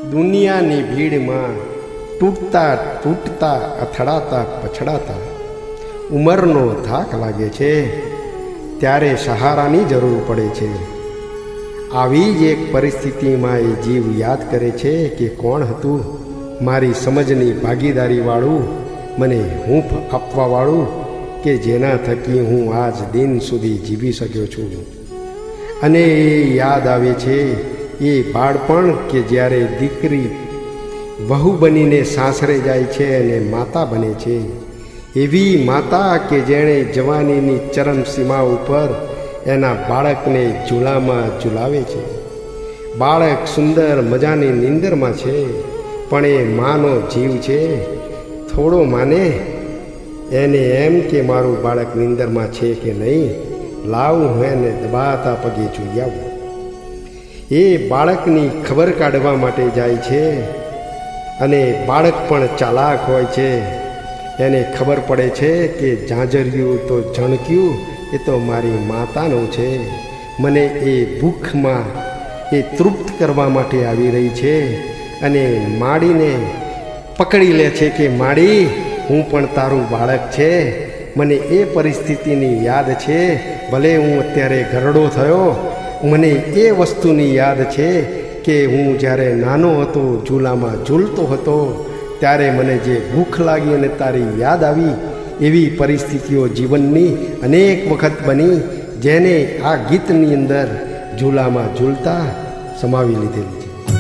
દુનિયાની ભીડમાં તૂટતા તૂટતા અથડાતા પછડાતા ઉંમરનો થાક લાગે છે, ત્યારે સહારાની જરૂર પડે છે. આવી જ એક પરિસ્થિતિમાં એ જીવ યાદ કરે છે કે કોણ હતું મારી સમજની ભાગીદારીવાળું, મને હૂંફ આપવાવાળું, કે જેના થકી હું આજ દિન સુધી જીવી શક્યો છું. અને એ યાદ આવે છે એ બાળપણ કે જ્યારે દીકરી વહુ બનીને સાસરે જાય છે અને માતા બને છે. એવી માતા કે જેણે જવાનીની ચરમસીમા ઉપર એના બાળકને ઝૂલામાં ઝૂલાવે છે. બાળક સુંદર મજાની નીંદરમાં છે, પણ એ માનો જીવ છે. થોડો માને એને એમ કે મારું બાળક નીંદરમાં છે કે નહીં, લાવું હું એને દબાતા પગે જોઈ આવું. એ બાળકની ખબર કાઢવા માટે જાય છે. અને બાળક પણ ચાલાક હોય છે. એને ખબર પડે છે કે ઝાંઝરિયું તો ઝણક્યું એ તો મારી માતાનું છે. મને એ ભૂખમાં એ તૃપ્ત કરવા માટે આવી રહી છે. અને માડીને પકડી લે છે કે માડી, હું પણ તારું બાળક છે. મને એ પરિસ્થિતિની યાદ છે. ભલે હું અત્યારે ઘરડો થયો, મને એ વસ્તુની યાદ છે કે હું જ્યારે નાનો હતો, ઝૂલામાં ઝૂલતો હતો, ત્યારે મને જે ભૂખ લાગી અને તારી યાદ આવી. એવી પરિસ્થિતિઓ જીવનની અનેક વખત બની, જેને આ ગીતની અંદર ઝૂલામાં ઝૂલતા સમાવી લીધેલી છે.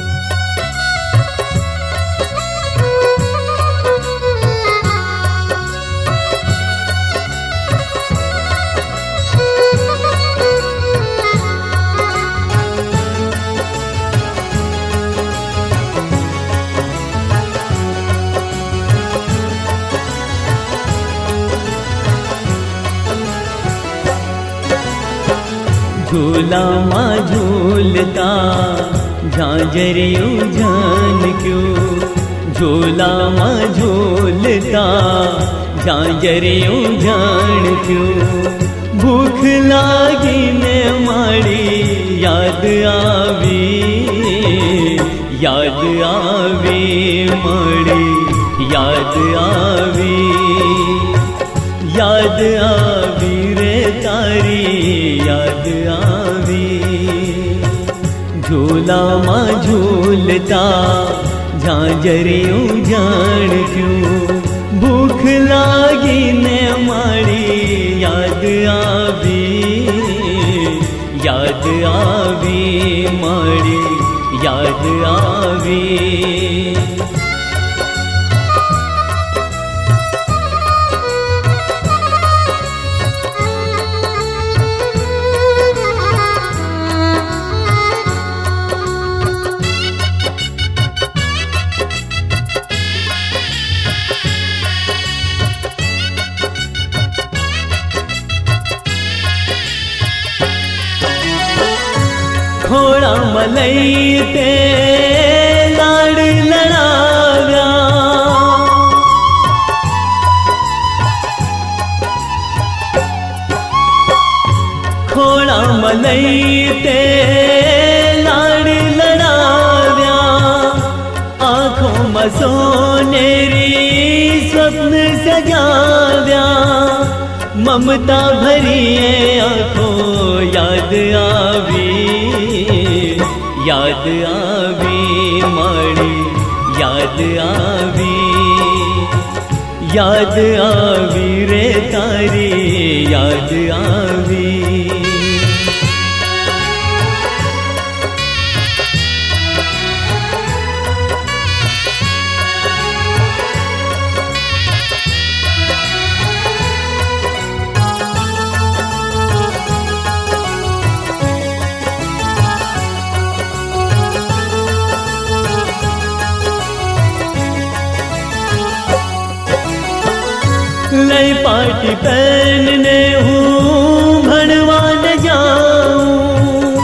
झूलाમાં ઝૂલતા ઝાંઝરિયું ઝાનક્યું, ઝૂલામાં ઝૂલતા ઝાંઝરિયું ઝાનક્યું. ભૂખ લાગીને મારી યાદ આવી, યાદ આવી મારી યાદ આવી, યાદ આવી રે તારી યાદ આવી. ઝૂલામાં ઝૂલતા ઝાંઝરિયું ઝાનક્યું, ભૂખ લાગીને મારી યાદ આવી, યાદ આવી મારી યાદ આવી. ખોળામાં લઈ તે લાડ લડાવ્યા, ખોળામાં લઈ તે લાડ લડાવ્યા. આંખોમાં સોનેરી સ્વપ્ન સજાવ્યા, મમતા ભરીએ આંખો યાદ આવી, યાદ આવી મારી યાદ આવી, યાદ આવી રે તારી યાદ આવી. લઈ પાટી પહેરને હું ભણવા ન જાઉં,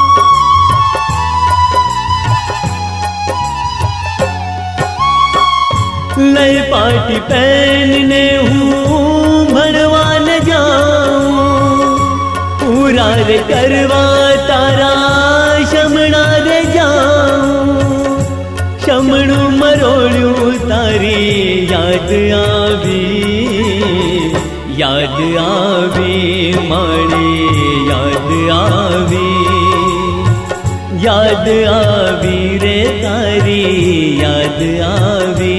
લઈ પાટી પહેરને હું ભણવા ન જાઉં. પૂરા રે કરવા તારા શમણા રે જાઉં, चमड़ू मरोड़ू तारी याद आवी, याद आवी माड़ी याद आवी, याद आवी रे तारी याद आवी।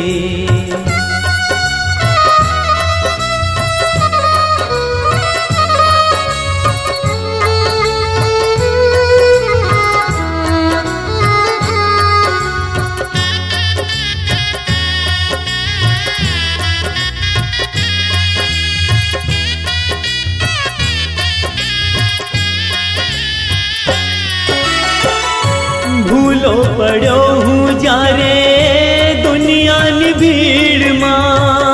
भूलो पड़ो हूँ जारे दुनिया नी भीड़ मां,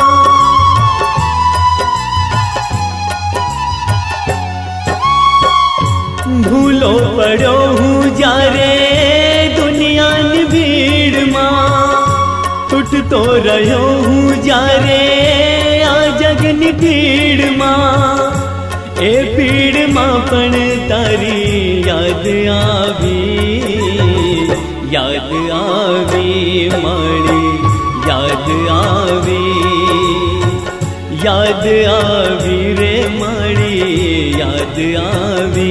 भूलो पड़ो हूँ जारे दुनिया नी भीड़ मां, टूट तो रहो हूँ जारे आ जग नी भीड़ मां, ए भीड़ मां पण तारी याद आवी, याद आवी माड़ी याद आवी, याद आवी रे माड़ी याद आवी।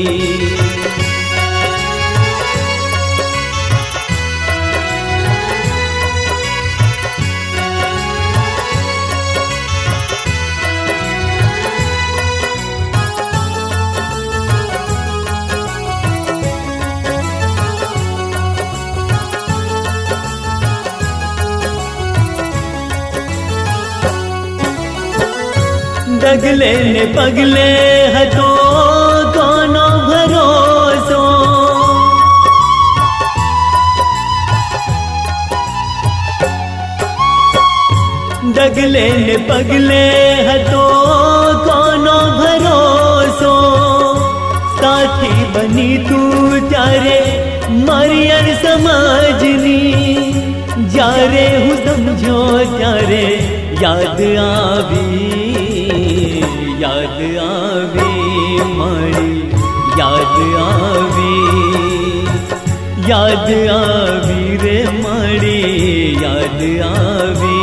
डगले ने पगले हतो कोनो भरोसो, डगले ने पगले हतो कोनो भरोसो, साथी बनी तू त्यारे मारी अर समाजनी, जारे हूँ समझो त्यारे याद आवी, याद आवी माड़ी याद आवी, याद आवी रे माड़ी याद आवी।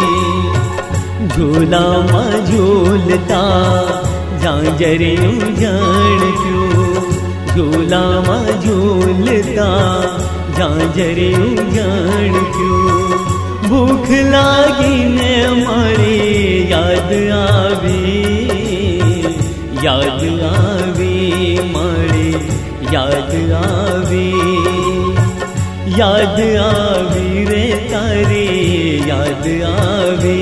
झूला मां झूलता झांझरे उजाड़ क्यों, झूला मां झूलता झांझरे उजाड़ क्यों, भूख लागी ने माड़ी याद आवी, याद आवी माड़ी याद आवी, याद आवी रे तारी याद आवी,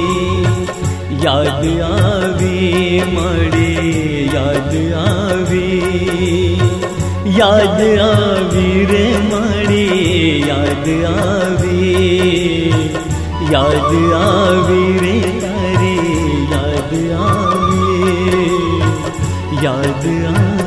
याद आवी माड़ी याद आवी, याद आवी रे माड़ी याद आवी, याद आवी रे तारी याद आवी, याद आवी।